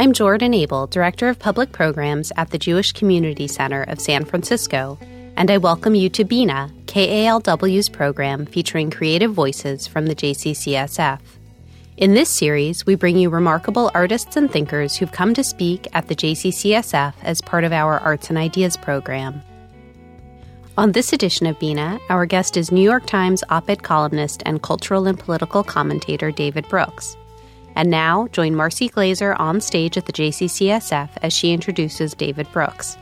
I'm Jordan Abel, Director of Public Programs at the Jewish Community Center of San Francisco, and I welcome you to BINA, KALW's program featuring creative voices from the JCCSF. In this series, we bring you remarkable artists and thinkers who've come to speak at the JCCSF as part of our Arts and Ideas program. On this edition of BINA, our guest is New York Times op-ed columnist and cultural and political commentator David Brooks. And now, join Marcy Glazer on stage at the JCCSF as she introduces David Brooks.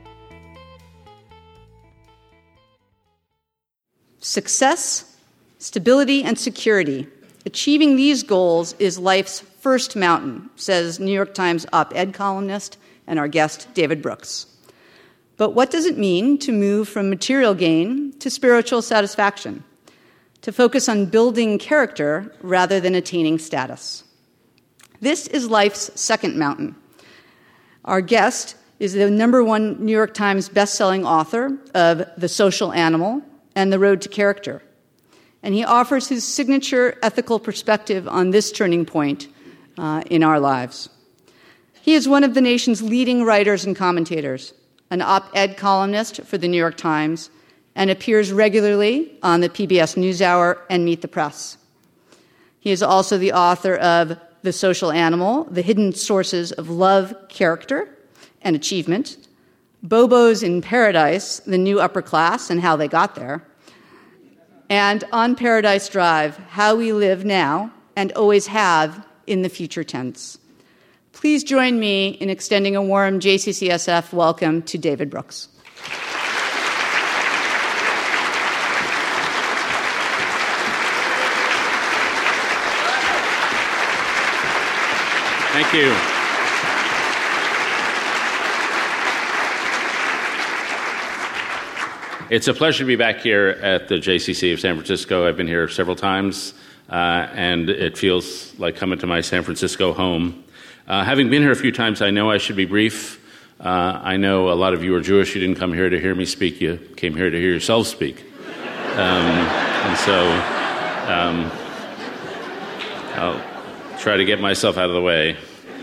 Success, stability, and security. Achieving these goals is life's first mountain, says New York Times op-ed columnist and our guest, David Brooks. But what does it mean to move from material gain to spiritual satisfaction? To focus on building character rather than attaining status? This is life's second mountain. Our guest is the #1 New York Times bestselling author of The Social Animal and The Road to Character. And he offers his signature ethical perspective on this turning point in our lives. He is one of the nation's leading writers and commentators, an op-ed columnist for the New York Times, and appears regularly on the PBS NewsHour and Meet the Press. He is also the author of The Social Animal, The Hidden Sources of Love, Character, and Achievement, Bobos in Paradise, The New Upper Class and How They Got There, and On Paradise Drive, How We Live Now and Always Have in the Future Tense. Please join me in extending a warm JCCSF welcome to David Brooks. Thank you. It's a pleasure to be back here at the JCC of San Francisco. I've been here several times, and it feels like coming to my San Francisco home. Having been here a few times, I know I should be brief. I know a lot of you are Jewish. You didn't come here to hear me speak. You came here to hear yourselves speak. And so I'll try to get myself out of the way.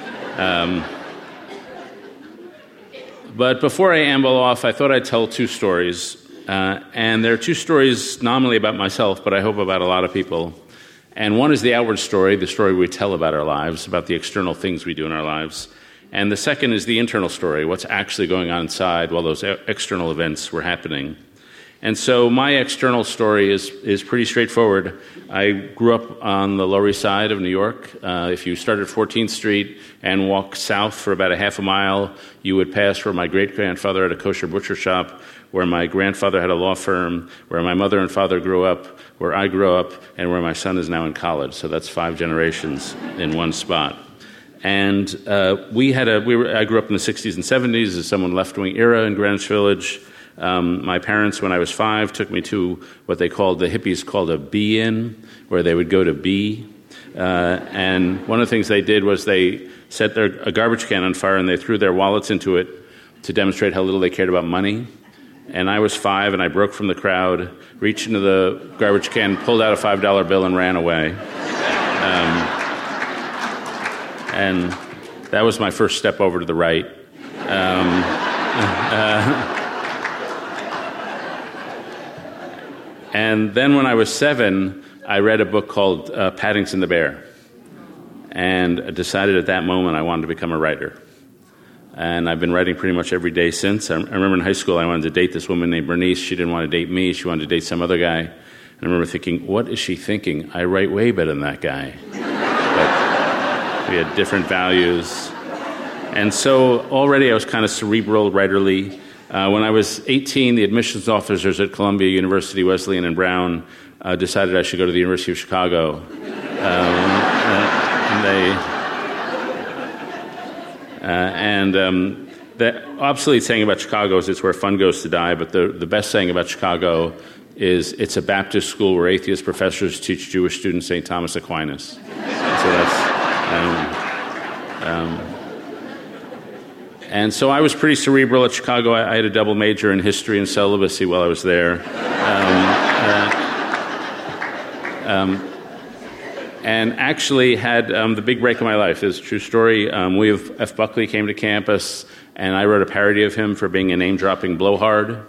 But before I amble off, I thought I'd tell two stories. And there are two stories nominally about myself, but I hope about a lot of people. And one is the outward story, the story we tell about our lives, about the external things we do in our lives. And the second is the internal story, what's actually going on inside while those external events were happening. And so my external story is pretty straightforward. I grew up on the Lower East Side of New York. If you started 14th Street and walk south for about a half a mile, you would pass where my great-grandfather had a kosher butcher shop, where my grandfather had a law firm, where my mother and father grew up, where I grew up, and where my son is now in college. So that's 5 generations in one spot. And I grew up in the 60s and 70s as someone left-wing era in Greenwich Village. My parents, when I was 5, took me to what the hippies called a be-in, where they would go to be. And one of the things they did was they set a garbage can on fire and they threw their wallets into it to demonstrate how little they cared about money. And I was 5 and I broke from the crowd, reached into the garbage can, pulled out a $5 bill and ran away. And that was my first step over to the right. And then when I was 7, I read a book called Paddington the Bear, and decided at that moment I wanted to become a writer. And I've been writing pretty much every day since. I remember in high school I wanted to date this woman named Bernice. She didn't want to date me. She wanted to date some other guy. And I remember thinking, what is she thinking? I write way better than that guy. But we had different values. And so already I was kind of cerebral, writerly. When I was 18, the admissions officers at Columbia University, Wesleyan and Brown, decided I should go to the University of Chicago. The obsolete saying about Chicago is it's where fun goes to die, but the best saying about Chicago is it's a Baptist school where atheist professors teach Jewish students St. Thomas Aquinas. So that's... And so I was pretty cerebral at Chicago. I had a double major in history and celibacy while I was there. and actually had the big break of my life. It's a true story. William F. Buckley came to campus, and I wrote a parody of him for being a name-dropping blowhard.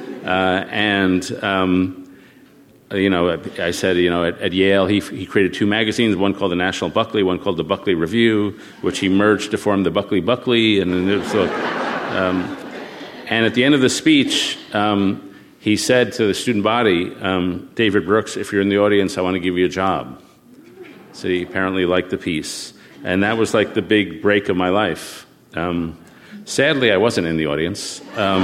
I said, at Yale, he created two magazines, one called the National Buckley, one called the Buckley Review, which he merged to form the Buckley, and it was, and at the end of the speech, he said to the student body, David Brooks, if you're in the audience, I want to give you a job. So he apparently liked the piece. And that was like the big break of my life. Sadly, I wasn't in the audience.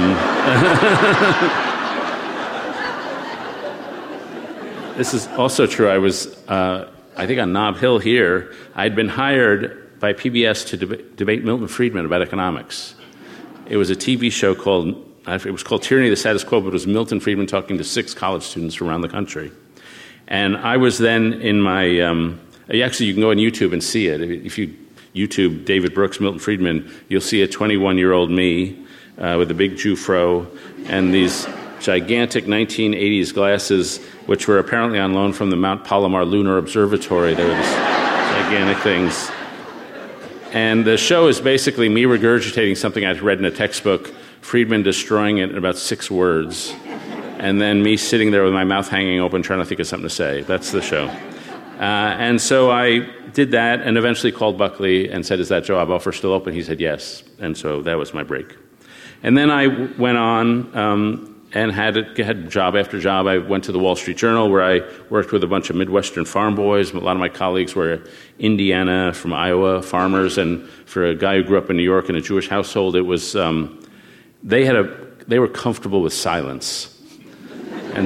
This is also true. I was, I think on Nob Hill here, I'd been hired by PBS to debate Milton Friedman about economics. It was a TV show called Tyranny of the Status Quo, but it was Milton Friedman talking to 6 college students from around the country. And I was then in my, actually you can go on YouTube and see it. If you YouTube David Brooks, Milton Friedman, you'll see a 21-year-old me with a big Jew fro and these gigantic 1980s glasses, which were apparently on loan from the Mount Palomar Lunar Observatory. They were these gigantic things. And the show is basically me regurgitating something I'd read in a textbook, Friedman destroying it in about 6 words, and then me sitting there with my mouth hanging open trying to think of something to say. That's the show. And so I did that and eventually called Buckley and said, is that job offer still open? He said yes. And so that was my break. And then I went on and had job after job. I went to the Wall Street Journal, where I worked with a bunch of Midwestern farm boys. A lot of my colleagues were Indiana, from Iowa, farmers. And for a guy who grew up in New York in a Jewish household, it was they were comfortable with silence. And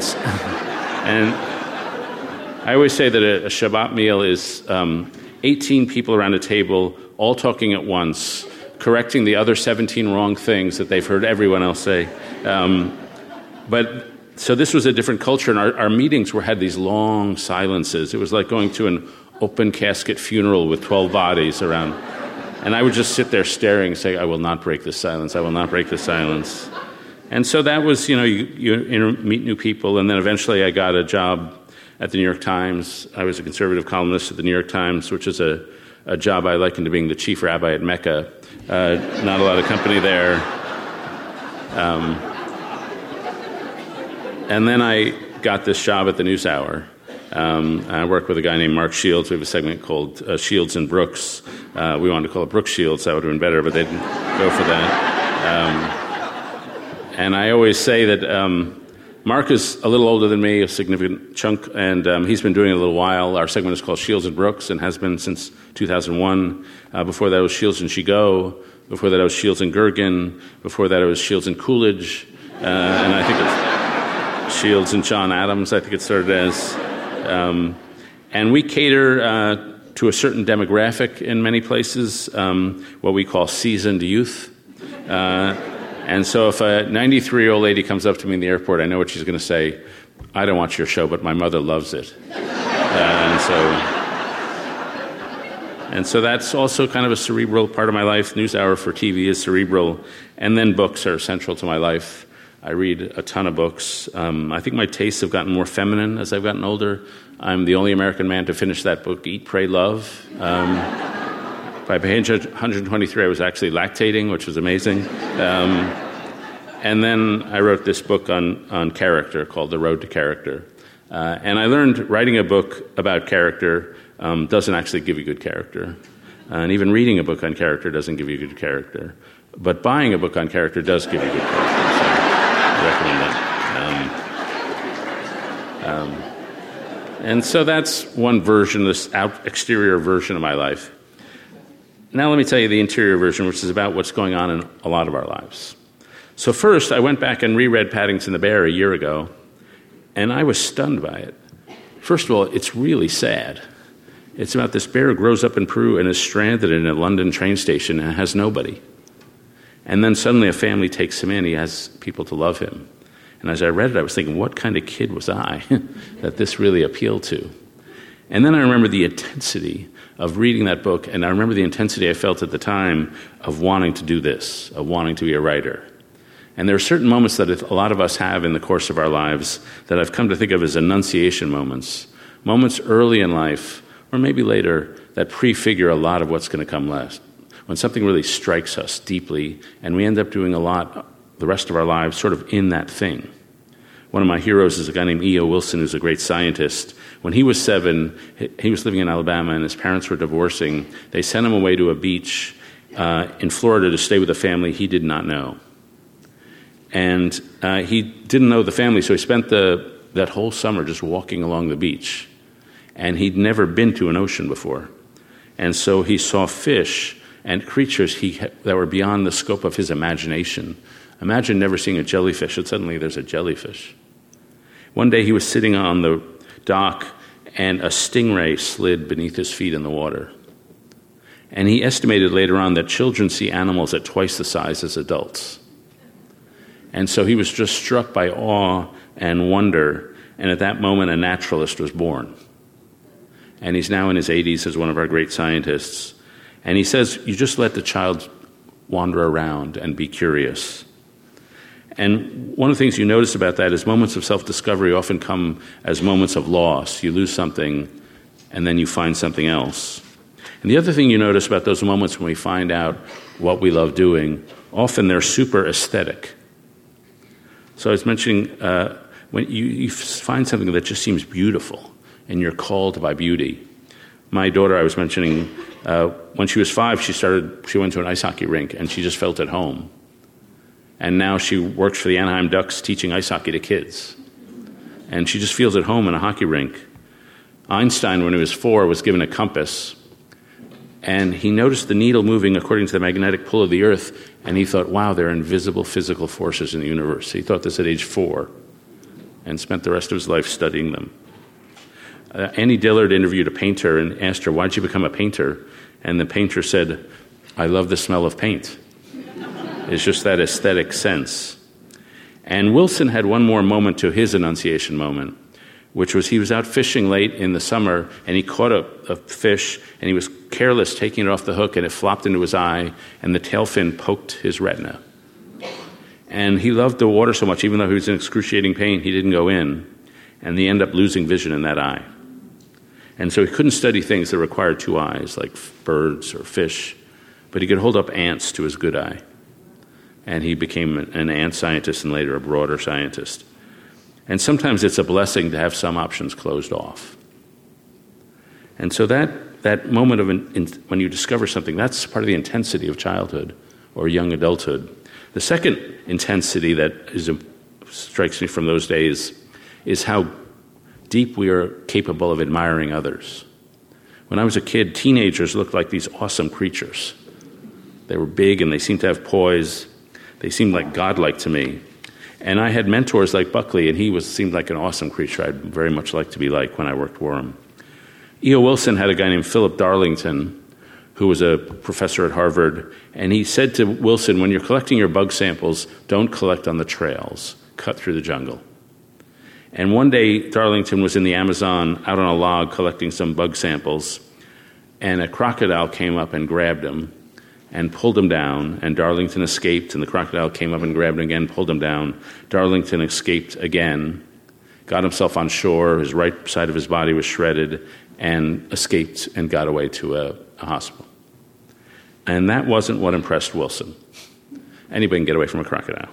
I always say that a Shabbat meal is 18 people around a table, all talking at once, correcting the other 17 wrong things that they've heard everyone else say. But so this was a different culture, and our meetings had these long silences. It was like going to an open casket funeral with 12 bodies around. And I would just sit there staring and say, I will not break this silence. I will not break this silence. And so that was, you meet new people. And then eventually I got a job at the New York Times. I was a conservative columnist at the New York Times, which is a job I likened to being the chief rabbi at Mecca. Not a lot of company there. And then I got this job at the NewsHour. I worked with a guy named Mark Shields. We have a segment called Shields and Brooks. We wanted to call it Brooks Shields. That would have been better, but they didn't go for that. And I always say that Mark is a little older than me, a significant chunk, and he's been doing it a little while. Our segment is called Shields and Brooks and has been since 2001. Before that, it was Shields and Shigo. Before that, it was Shields and Gergen. Before that, it was Shields and Coolidge. And I think it's Shields and John Adams, I think it started as. And we cater to a certain demographic in many places, what we call seasoned youth. And so if a 93-year-old lady comes up to me in the airport, I know what she's going to say. I don't watch your show, but my mother loves it. And so that's also kind of a cerebral part of my life. NewsHour for TV is cerebral. And then books are central to my life. I read a ton of books. I think my tastes have gotten more feminine as I've gotten older. I'm the only American man to finish that book, Eat, Pray, Love. By page 123, I was actually lactating, which was amazing. And then I wrote this book on character called The Road to Character. And I learned writing a book about character doesn't actually give you good character. And even reading a book on character doesn't give you good character. But buying a book on character does give you good character. So I recommend that. And so that's one version, this exterior version of my life. Now let me tell you the interior version, which is about what's going on in a lot of our lives. So first, I went back and reread Paddington the Bear a year ago, and I was stunned by it. First of all, it's really sad. It's about this bear who grows up in Peru and is stranded in a London train station and has nobody. And then suddenly a family takes him in. He has people to love him. And as I read it, I was thinking, what kind of kid was I that this really appealed to? And then I remember the intensity of reading that book, and I remember the intensity I felt at the time of wanting to do this, of wanting to be a writer. And there are certain moments that a lot of us have in the course of our lives that I've come to think of as annunciation moments, moments early in life or maybe later, that prefigure a lot of what's going to come last. When something really strikes us deeply, and we end up doing a lot the rest of our lives sort of in that thing. One of my heroes is a guy named E.O. Wilson, who's a great scientist. When he was 7, he was living in Alabama, and his parents were divorcing. They sent him away to a beach in Florida to stay with a family he did not know. And he didn't know the family, so he spent that whole summer just walking along the beach. And he'd never been to an ocean before. And so he saw fish and creatures that were beyond the scope of his imagination. Imagine never seeing a jellyfish, and suddenly there's a jellyfish. One day he was sitting on the dock, and a stingray slid beneath his feet in the water. And he estimated later on that children see animals at twice the size as adults. And so he was just struck by awe and wonder, and at that moment a naturalist was born. And he's now in his 80s as one of our great scientists. And he says, you just let the child wander around and be curious. And one of the things you notice about that is moments of self-discovery often come as moments of loss. You lose something, and then you find something else. And the other thing you notice about those moments when we find out what we love doing, often they're super aesthetic. So I was mentioning when you find something that just seems beautiful, and you're called by beauty. My daughter, I was mentioning, when she was 5, she went to an ice hockey rink, and she just felt at home. And now she works for the Anaheim Ducks teaching ice hockey to kids. And she just feels at home in a hockey rink. Einstein, when he was 4, was given a compass. And he noticed the needle moving according to the magnetic pull of the Earth. And he thought, wow, there are invisible physical forces in the universe. He thought this at age 4 and spent the rest of his life studying them. Annie Dillard interviewed a painter and asked her, why'd you become a painter? And the painter said, I love the smell of paint. It's just that aesthetic sense. And Wilson had one more moment to his Annunciation moment, which was he was out fishing late in the summer, and he caught a fish, and he was careless taking it off the hook, and it flopped into his eye, and the tail fin poked his retina. And he loved the water so much, even though he was in excruciating pain, he didn't go in, and he ended up losing vision in that eye. And so he couldn't study things that required 2 eyes, like birds or fish, but he could hold up ants to his good eye. And he became an ant scientist and later a broader scientist. And sometimes it's a blessing to have some options closed off. And so that moment of when you discover something, that's part of the intensity of childhood or young adulthood. The second intensity that strikes me from those days is how deep we are capable of admiring others. When I was a kid, teenagers looked like these awesome creatures. They were big and they seemed to have poise. They seemed like godlike to me. And I had mentors like Buckley, and he seemed like an awesome creature I'd very much like to be like when I worked for him. E.O. Wilson had a guy named Philip Darlington, who was a professor at Harvard, and he said to Wilson, when you're collecting your bug samples, don't collect on the trails, cut through the jungle. And one day, Darlington was in the Amazon out on a log collecting some bug samples, and a crocodile came up and grabbed him and pulled him down, and Darlington escaped, and the crocodile came up and grabbed him again, pulled him down. Darlington escaped again, got himself on shore, his right side of his body was shredded, and escaped and got away to a hospital. And that wasn't what impressed Wilson. Anybody can get away from a crocodile.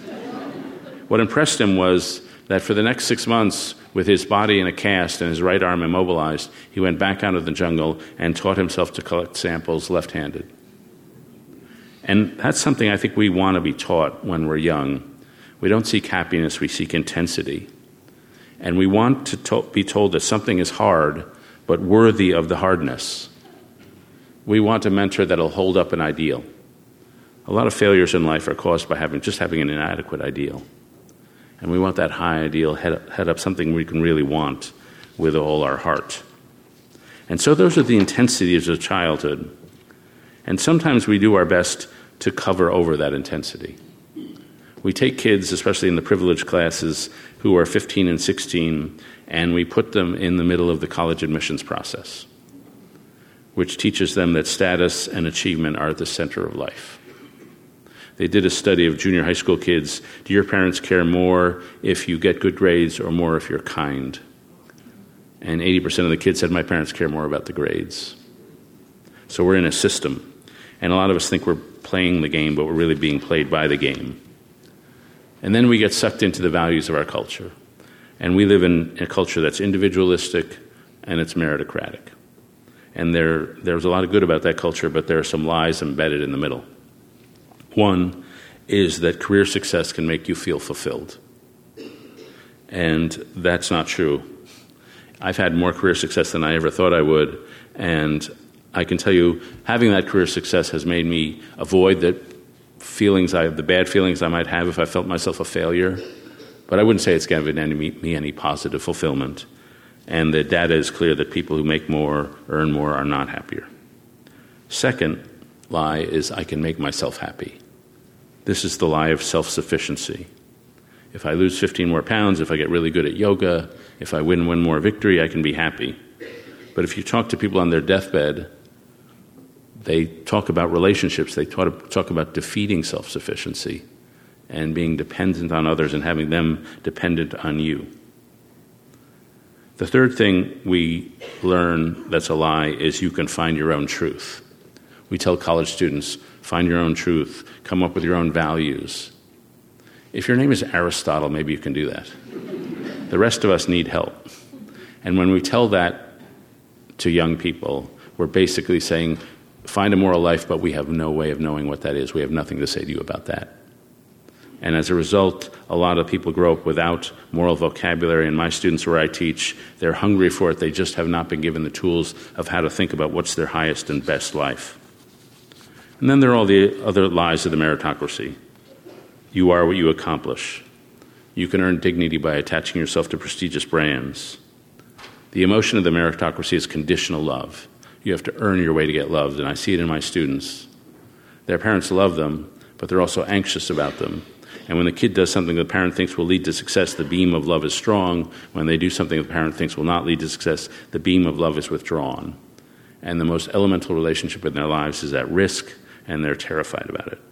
What impressed him was that for the next 6 months, with his body in a cast and his right arm immobilized, he went back out of the jungle and taught himself to collect samples left-handed. And that's something I think we want to be taught when we're young. We don't seek happiness, we seek intensity. And we want to be told that something is hard, but worthy of the hardness. We want a mentor that'll hold up an ideal. A lot of failures in life are caused by having an inadequate ideal. And we want that high ideal head up something we can really want with all our heart. And so those are the intensities of childhood. And sometimes we do our best to cover over that intensity. We take kids, especially in the privileged classes, who are 15 and 16, and we put them in the middle of the college admissions process, which teaches them that status and achievement are at the center of life. They did a study of junior high school kids. Do your parents care more if you get good grades or more if you're kind? And 80% of the kids said, my parents care more about the grades. So we're in a system. And a lot of us think we're playing the game, but we're really being played by the game. And then we get sucked into the values of our culture. And we live in a culture that's individualistic and it's meritocratic. And there's a lot of good about that culture, but there are some lies embedded in the middle. One is that career success can make you feel fulfilled. And that's not true. I've had more career success than I ever thought I would, and I can tell you, having that career success has made me avoid the bad feelings I might have if I felt myself a failure. But I wouldn't say it's given me any positive fulfillment. And the data is clear that people who make more, earn more, are not happier. Second lie is I can make myself happy. This is the lie of self-sufficiency. If I lose 15 more pounds, if I get really good at yoga, if I win one more victory, I can be happy. But if you talk to people on their deathbed, they talk about relationships. They talk about defeating self-sufficiency and being dependent on others and having them dependent on you. The third thing we learn that's a lie is you can find your own truth. We tell college students, find your own truth, come up with your own values. If your name is Aristotle, maybe you can do that. The rest of us need help. And when we tell that to young people, we're basically saying, find a moral life, but we have no way of knowing what that is. We have nothing to say to you about that. And as a result, a lot of people grow up without moral vocabulary, and my students where I teach, they're hungry for it. They just have not been given the tools of how to think about what's their highest and best life. And then there are all the other lies of the meritocracy. You are what you accomplish. You can earn dignity by attaching yourself to prestigious brands. The emotion of the meritocracy is conditional love. You have to earn your way to get loved, and I see it in my students. Their parents love them, but they're also anxious about them. And when the kid does something the parent thinks will lead to success, the beam of love is strong. When they do something the parent thinks will not lead to success, the beam of love is withdrawn. And the most elemental relationship in their lives is at risk, and they're terrified about it.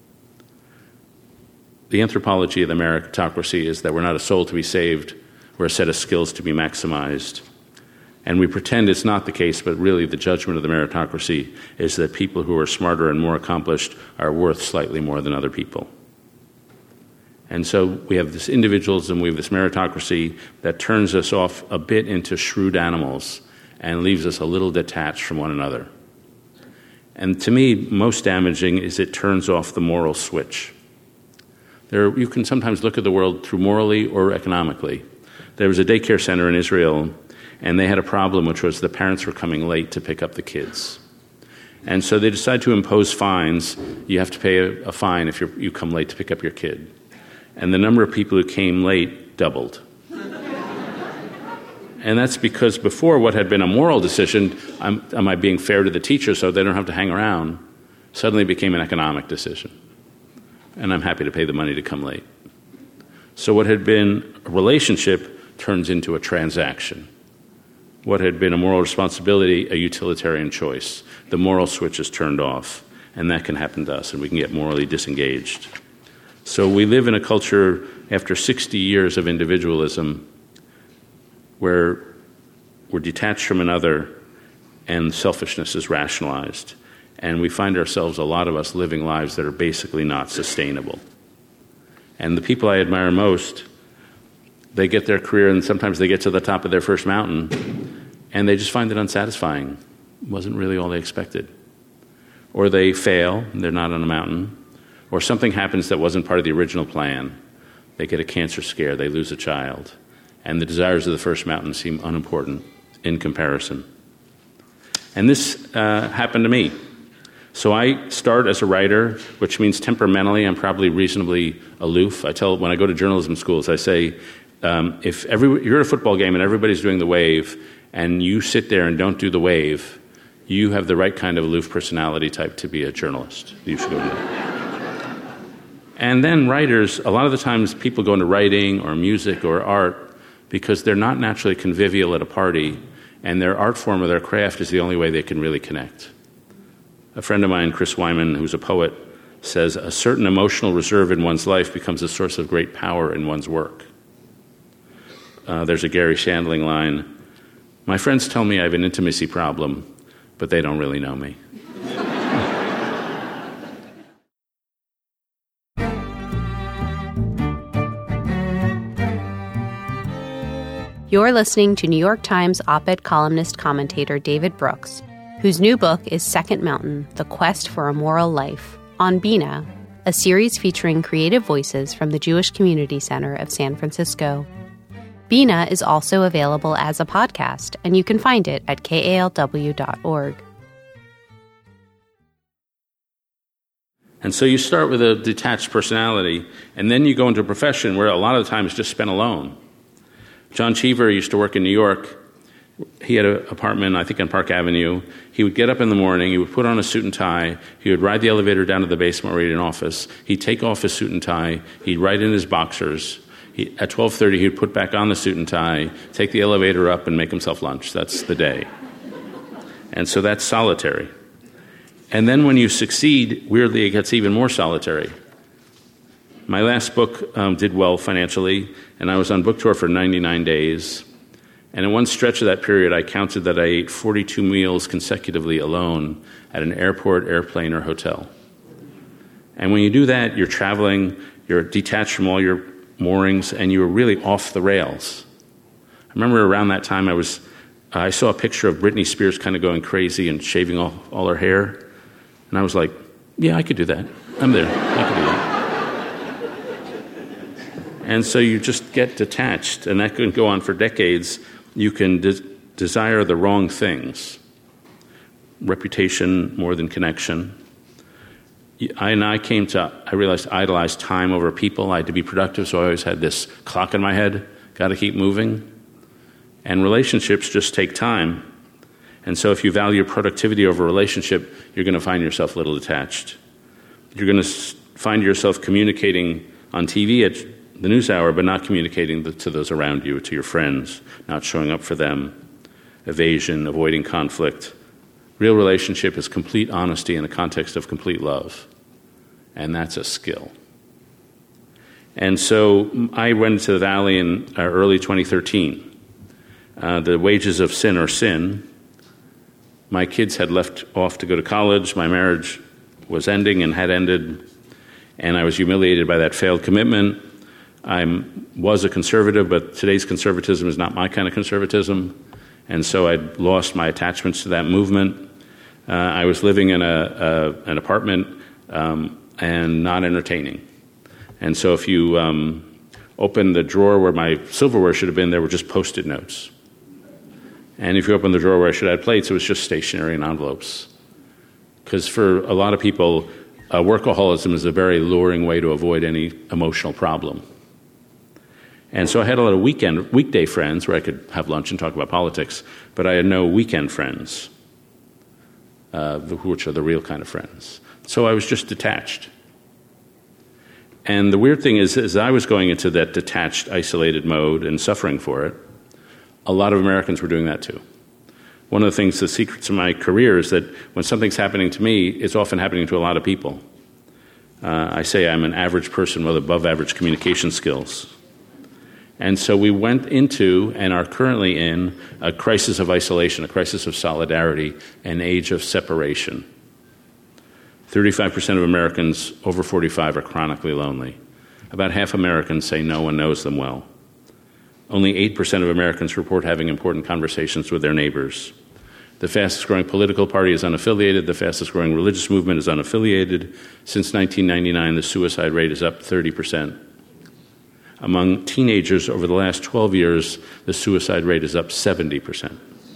The anthropology of the meritocracy is that we're not a soul to be saved, we're a set of skills to be maximized. And we pretend it's not the case, but really the judgment of the meritocracy is that people who are smarter and more accomplished are worth slightly more than other people. And so we have this individualism, we have this meritocracy that turns us off a bit into shrewd animals and leaves us a little detached from one another. And to me, most damaging is it turns off the moral switch. You can sometimes look at the world through morally or economically. There was a daycare center in Israel, and they had a problem, which was the parents were coming late to pick up the kids. And so they decided to impose fines. You have to pay a fine if you come late to pick up your kid. And the number of people who came late doubled. And that's because before what had been a moral decision, am I being fair to the teacher so they don't have to hang around, suddenly became an economic decision. And I'm happy to pay the money to come late. So what had been a relationship turns into a transaction. What had been a moral responsibility, a utilitarian choice. The moral switch is turned off, and that can happen to us, and we can get morally disengaged. So we live in a culture, after 60 years of individualism, where we're detached from another, and selfishness is rationalized. And we find ourselves, a lot of us, living lives that are basically not sustainable. And the people I admire most, they get their career and sometimes they get to the top of their first mountain and they just find it unsatisfying. It wasn't really all they expected. Or they fail, they're not on a mountain. Or something happens that wasn't part of the original plan. They get a cancer scare, they lose a child. And the desires of the first mountain seem unimportant in comparison. And this happened to me. So I start as a writer, which means temperamentally I'm probably reasonably aloof. When I go to journalism schools, I say, if you're at a football game and everybody's doing the wave, and you sit there and don't do the wave, you have the right kind of aloof personality type to be a journalist. You should go do that. And then writers, a lot of the times people go into writing or music or art because they're not naturally convivial at a party, and their art form or their craft is the only way they can really connect. A friend of mine, Chris Wyman, who's a poet, says a certain emotional reserve in one's life becomes a source of great power in one's work. There's a Gary Shandling line, My friends tell me I have an intimacy problem, but they don't really know me. You're listening to New York Times op-ed columnist commentator David Brooks, whose new book is Second Mountain, The Quest for a Moral Life, on Bina, a series featuring creative voices from the Jewish Community Center of San Francisco. Bina is also available as a podcast, and you can find it at kalw.org. And so you start with a detached personality, and then you go into a profession where a lot of the time is just spent alone. John Cheever used to work in New York. He had an apartment, I think, on Park Avenue. He would get up in the morning, he would put on a suit and tie, he would ride the elevator down to the basement where he had an office, he'd take off his suit and tie, he'd write in his boxers. At 12:30, he'd put back on the suit and tie, take the elevator up, and make himself lunch. That's the day. And so that's solitary. And then when you succeed, weirdly, it gets even more solitary. My last book did well financially, and I was on book tour for 99 days. And in one stretch of that period, I counted that I ate 42 meals consecutively alone at an airport, airplane, or hotel. And when you do that, you're traveling, you're detached from all your moorings, and you're really off the rails. I remember around that time I saw a picture of Britney Spears kind of going crazy and shaving off all her hair. And I was like, yeah, I could do that. I'm there. I could do that. And so you just get detached, and that can go on for decades. You can desire the wrong things. Reputation more than connection. I realized I idolized time over people. I had to be productive, so I always had this clock in my head, got to keep moving. And relationships just take time. And so if you value productivity over relationship, you're going to find yourself a little detached. You're going to find yourself communicating on TV at the news hour, but not communicating to those around you, to your friends, not showing up for them, evasion, avoiding conflict. Real relationship is complete honesty in the context of complete love, and that's a skill. And so I went into the Valley in early 2013. The wages of sin are sin. My kids had left off to go to college. My marriage was ending and had ended, and I was humiliated by that failed commitment. I was a conservative, but today's conservatism is not my kind of conservatism, and so I'd lost my attachments to that movement. I was living in an apartment and not entertaining. And so if you open the drawer where my silverware should have been, there were just Post-it notes. And if you open the drawer where I should have had plates, it was just stationery and envelopes. Because for a lot of people, workaholism is a very luring way to avoid any emotional problem. And so I had a lot of weekday friends where I could have lunch and talk about politics, but I had no weekend friends, which are the real kind of friends. So I was just detached. And the weird thing is, as I was going into that detached, isolated mode and suffering for it, a lot of Americans were doing that too. One of the secrets of my career is that when something's happening to me, it's often happening to a lot of people. I say I'm an average person with above average communication skills. And so we went into and are currently in a crisis of isolation, a crisis of solidarity, an age of separation. 35% of Americans over 45 are chronically lonely. About half Americans say no one knows them well. Only 8% of Americans report having important conversations with their neighbors. The fastest growing political party is unaffiliated. The fastest growing religious movement is unaffiliated. Since 1999, the suicide rate is up 30%. Among teenagers over the last 12 years, the suicide rate is up 70%.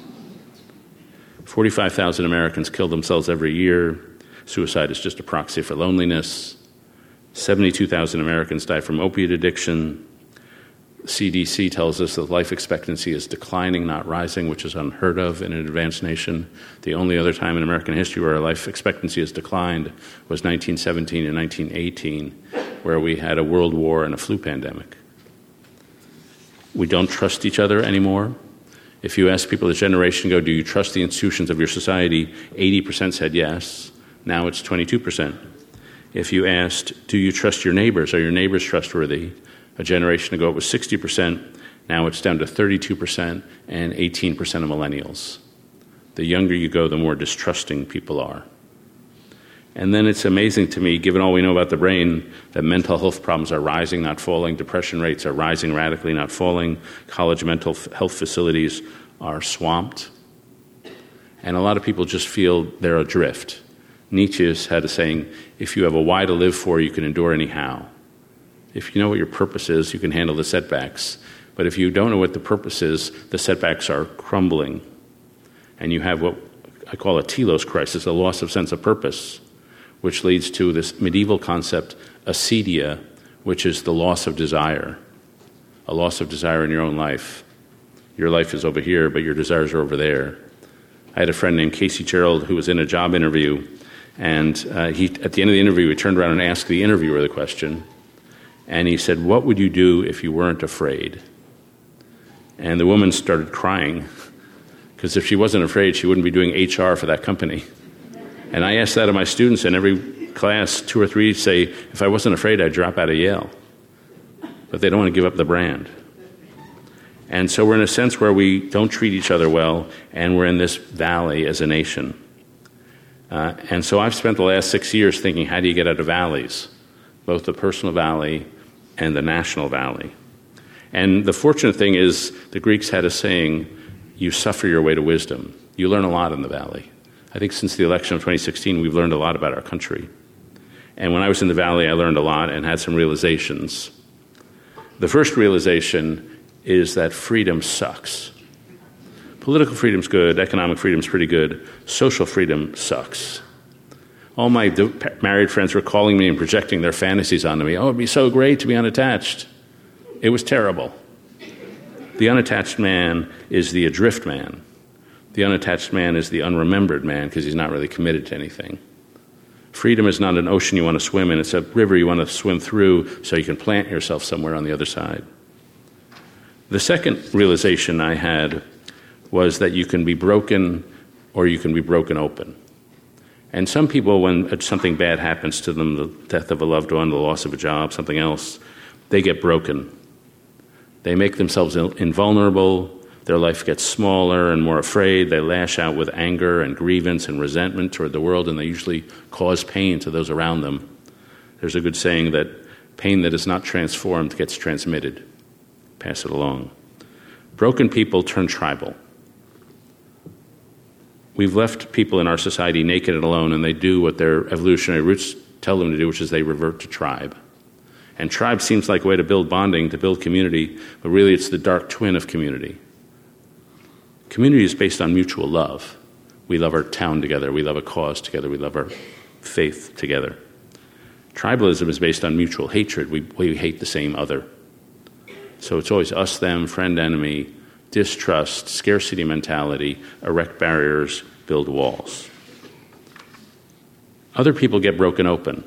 45,000 Americans kill themselves every year. Suicide is just a proxy for loneliness. 72,000 Americans die from opiate addiction. CDC tells us that life expectancy is declining, not rising, which is unheard of in an advanced nation. The only other time in American history where life expectancy has declined was 1917 and 1918, where we had a world war and a flu pandemic. We don't trust each other anymore. If you ask people a generation ago, do you trust the institutions of your society, 80% said yes. Now it's 22%. If you asked, do you trust your neighbors? Are your neighbors trustworthy? A generation ago it was 60%. Now it's down to 32% and 18% of millennials. The younger you go, the more distrusting people are. And then it's amazing to me, given all we know about the brain, that mental health problems are rising, not falling. Depression rates are rising radically, not falling. College mental health facilities are swamped. And a lot of people just feel they're adrift. Nietzsche had a saying, if you have a why to live for, you can endure anyhow. If you know what your purpose is, you can handle the setbacks. But if you don't know what the purpose is, the setbacks are crumbling. And you have what I call a telos crisis, a loss of sense of purpose, which leads to this medieval concept, acedia, which is the loss of desire, a loss of desire in your own life. Your life is over here, but your desires are over there. I had a friend named Casey Gerald who was in a job interview, and at the end of the interview, he turned around and asked the interviewer the question, and he said, "What would you do if you weren't afraid?" And the woman started crying, because if she wasn't afraid, she wouldn't be doing HR for that company. And I ask that of my students in every class, 2 or 3 say, if I wasn't afraid, I'd drop out of Yale. But they don't want to give up the brand. And so we're in a sense where we don't treat each other well, and we're in this valley as a nation. And so I've spent the last 6 years thinking, how do you get out of valleys? Both the personal valley and the national valley. And the fortunate thing is, the Greeks had a saying, you suffer your way to wisdom. You learn a lot in the valley. I think since the election of 2016, we've learned a lot about our country. And when I was in the Valley, I learned a lot and had some realizations. The first realization is that freedom sucks. Political freedom's good, economic freedom's pretty good, social freedom sucks. All my married friends were calling me and projecting their fantasies onto me. Oh, it'd be so great to be unattached. It was terrible. The unattached man is the adrift man. The unattached man is the unremembered man because he's not really committed to anything. Freedom is not an ocean you want to swim in. It's a river you want to swim through so you can plant yourself somewhere on the other side. The second realization I had was that you can be broken or you can be broken open. And some people, when something bad happens to them, the death of a loved one, the loss of a job, something else, they get broken. They make themselves invulnerable. Their life gets smaller and more afraid. They lash out with anger and grievance and resentment toward the world, and they usually cause pain to those around them. There's a good saying that pain that is not transformed gets transmitted. Pass it along. Broken people turn tribal. We've left people in our society naked and alone, and they do what their evolutionary roots tell them to do, which is they revert to tribe. And tribe seems like a way to build bonding, to build community, but really it's the dark twin of community. Community is based on mutual love. We love our town together. We love a cause together. We love our faith together. Tribalism is based on mutual hatred. We hate the same other. So it's always us, them, friend, enemy, distrust, scarcity mentality, erect barriers, build walls. Other people get broken open.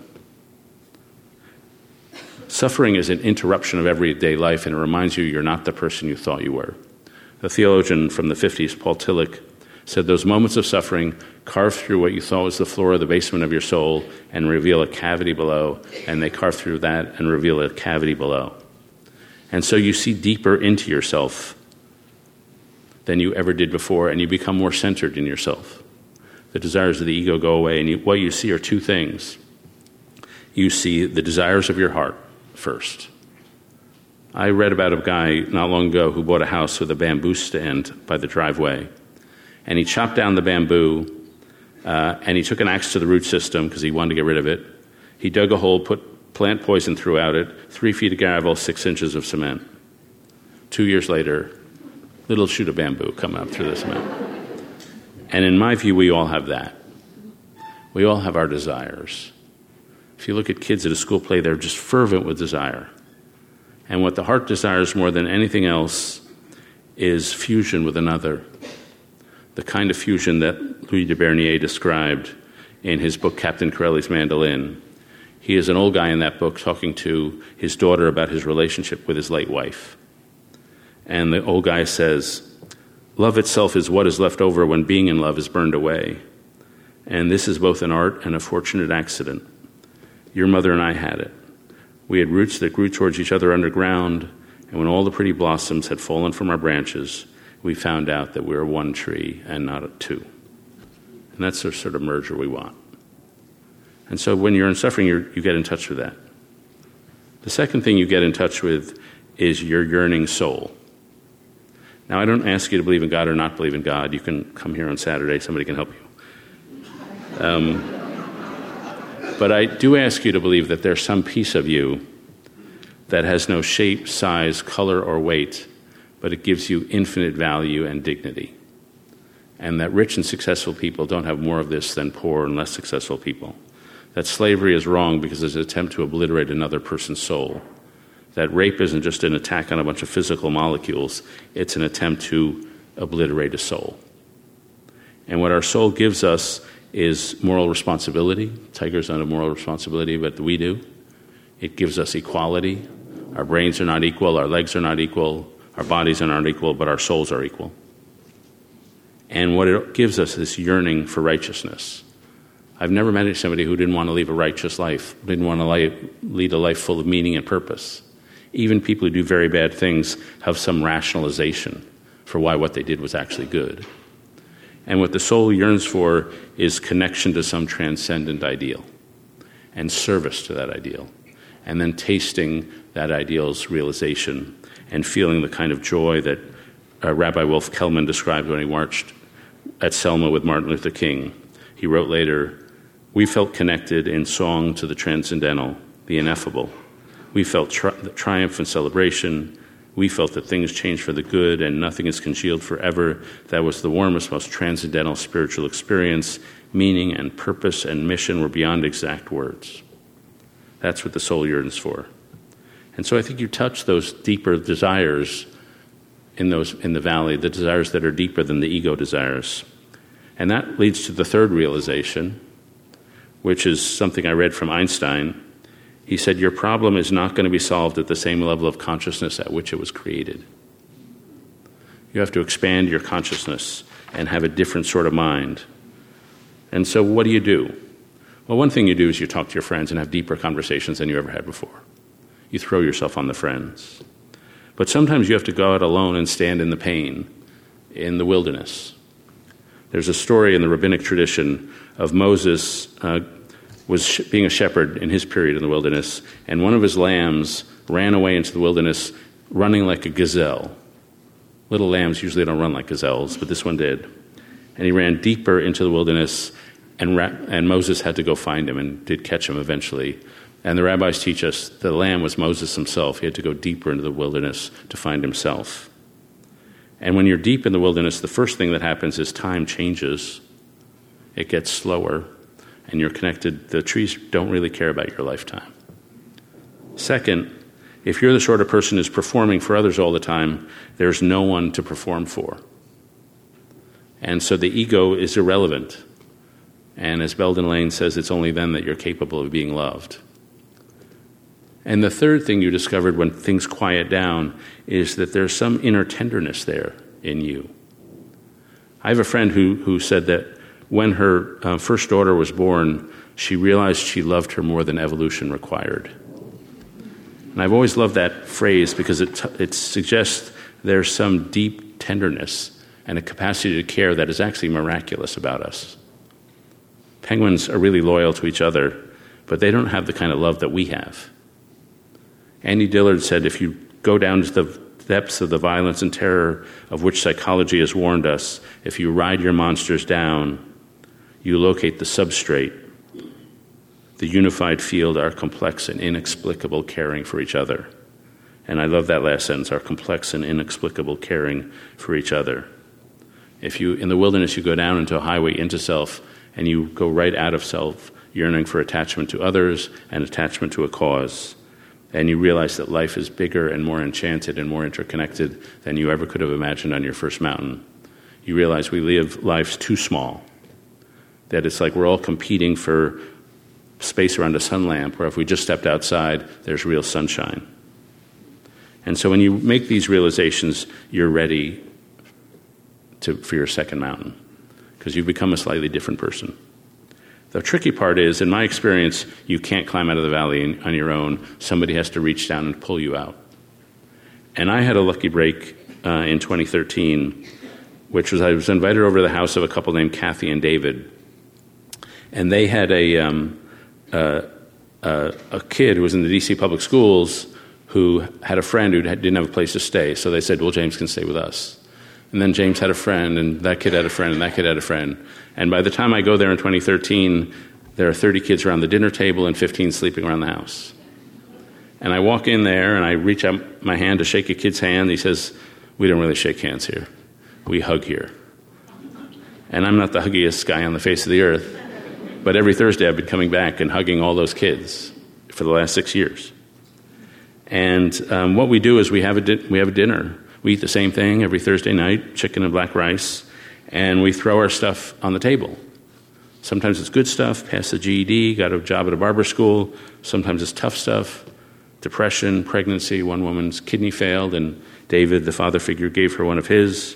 Suffering is an interruption of everyday life, and it reminds you you're not the person you thought you were. The theologian from the 50s, Paul Tillich, said those moments of suffering carve through what you thought was the floor of the basement of your soul and reveal a cavity below, and they carve through that and reveal a cavity below. And so you see deeper into yourself than you ever did before, and you become more centered in yourself. The desires of the ego go away, and what you see are two things. You see the desires of your heart first. I read about a guy not long ago who bought a house with a bamboo stand by the driveway. And he chopped down the bamboo, and he took an axe to the root system because he wanted to get rid of it. He dug a hole, put plant poison throughout it, 3 feet of gravel, 6 inches of cement. 2 years later, little shoot of bamboo coming up through the cement. And in my view, we all have that. We all have our desires. If you look at kids at a school play, they're just fervent with desire. And what the heart desires more than anything else is fusion with another. The kind of fusion that Louis de Bernier described in his book, Captain Corelli's Mandolin. He is an old guy in that book talking to his daughter about his relationship with his late wife. And the old guy says, love itself is what is left over when being in love is burned away. And this is both an art and a fortunate accident. Your mother and I had it. We had roots that grew towards each other underground, And when all the pretty blossoms had fallen from our branches, we found out that we were one tree and not two. And that's the sort of merger we want. And so when you're in suffering, you get in touch with that. The second thing you get in touch with is your yearning soul. Now, I don't ask you to believe in God or not believe in God. You can come here on Saturday. Somebody can help you. But I do ask you to believe that there's some piece of you that has no shape, size, color, or weight, but it gives you infinite value and dignity. And that rich and successful people don't have more of this than poor and less successful people. That slavery is wrong because it's an attempt to obliterate another person's soul. That rape isn't just an attack on a bunch of physical molecules, it's an attempt to obliterate a soul. And what our soul gives us is moral responsibility. Tigers don't have moral responsibility, but we do. It gives us equality. Our brains are not equal, our legs are not equal, our bodies are not equal, but our souls are equal. And what it gives us is yearning for righteousness. I've never met somebody who didn't want to live a righteous life, didn't want to lead a life full of meaning and purpose. Even people who do very bad things have some rationalization for why what they did was actually good. And what the soul yearns for is connection to some transcendent ideal and service to that ideal, and then tasting that ideal's realization and feeling the kind of joy that Rabbi Wolf Kellman described when he marched at Selma with Martin Luther King. He wrote later, "We felt connected in song to the transcendental, the ineffable. We felt triumph and celebration. We felt that things change for the good and nothing is congealed forever. That was the warmest, most transcendental spiritual experience. Meaning and purpose and mission were beyond exact words." That's what the soul yearns for. And so I think you touch those deeper desires in the valley, the desires that are deeper than the ego desires. And that leads to the third realization, which is something I read from Einstein. He said, your problem is not going to be solved at the same level of consciousness at which it was created. You have to expand your consciousness and have a different sort of mind. And so what do? Well, one thing you do is you talk to your friends and have deeper conversations than you ever had before. You throw yourself on the friends. But sometimes you have to go out alone and stand in the pain in the wilderness. There's a story in the rabbinic tradition of Moses was being a shepherd in his period in the wilderness, and one of his lambs ran away into the wilderness running like a gazelle. Little lambs usually don't run like gazelles, but this one did. And he ran deeper into the wilderness, and Moses had to go find him and did catch him eventually. And the rabbis teach us the lamb was Moses himself. He had to go deeper into the wilderness to find himself. And when you're deep in the wilderness, the first thing that happens is time changes. It gets slower, and you're connected. The trees don't really care about your lifetime. Second, if you're the sort of person who's performing for others all the time, there's no one to perform for. And so the ego is irrelevant. And as Belden Lane says, it's only then that you're capable of being loved. And the third thing you discovered when things quiet down is that there's some inner tenderness there in you. I have a friend who said that when her first daughter was born, she realized she loved her more than evolution required. And I've always loved that phrase because it suggests there's some deep tenderness and a capacity to care that is actually miraculous about us. Penguins are really loyal to each other, but they don't have the kind of love that we have. Andy Dillard said, if you go down to the depths of the violence and terror of which psychology has warned us, if you ride your monsters down, you locate the substrate, the unified field, our complex and inexplicable caring for each other. And I love that last sentence, our complex and inexplicable caring for each other. If you, in the wilderness, you go down into a highway into self, and you go right out of self, yearning for attachment to others and attachment to a cause. And you realize that life is bigger and more enchanted and more interconnected than you ever could have imagined on your first mountain. You realize we live lives too small, that it's like we're all competing for space around a sun lamp, where if we just stepped outside, there's real sunshine. And so when you make these realizations, you're ready for your second mountain, because you've become a slightly different person. The tricky part is, in my experience, you can't climb out of the valley on your own. Somebody has to reach down and pull you out. And I had a lucky break in 2013, which was I was invited over to the house of a couple named Kathy and David. And they had a kid who was in the D.C. public schools who had a friend who didn't have a place to stay. So they said, well, James can stay with us. And then James had a friend, and that kid had a friend, and that kid had a friend. And by the time I go there in 2013, there are 30 kids around the dinner table and 15 sleeping around the house. And I walk in there, and I reach out my hand to shake a kid's hand. He says, we don't really shake hands here. We hug here. And I'm not the huggiest guy on the face of the earth, but every Thursday I've been coming back and hugging all those kids for the last 6 years. And what we do is we have a dinner. We eat the same thing every Thursday night, chicken and black rice, and we throw our stuff on the table. Sometimes it's good stuff, passed the GED, got a job at a barber school. Sometimes it's tough stuff, depression, pregnancy. One woman's kidney failed, and David, the father figure, gave her one of his.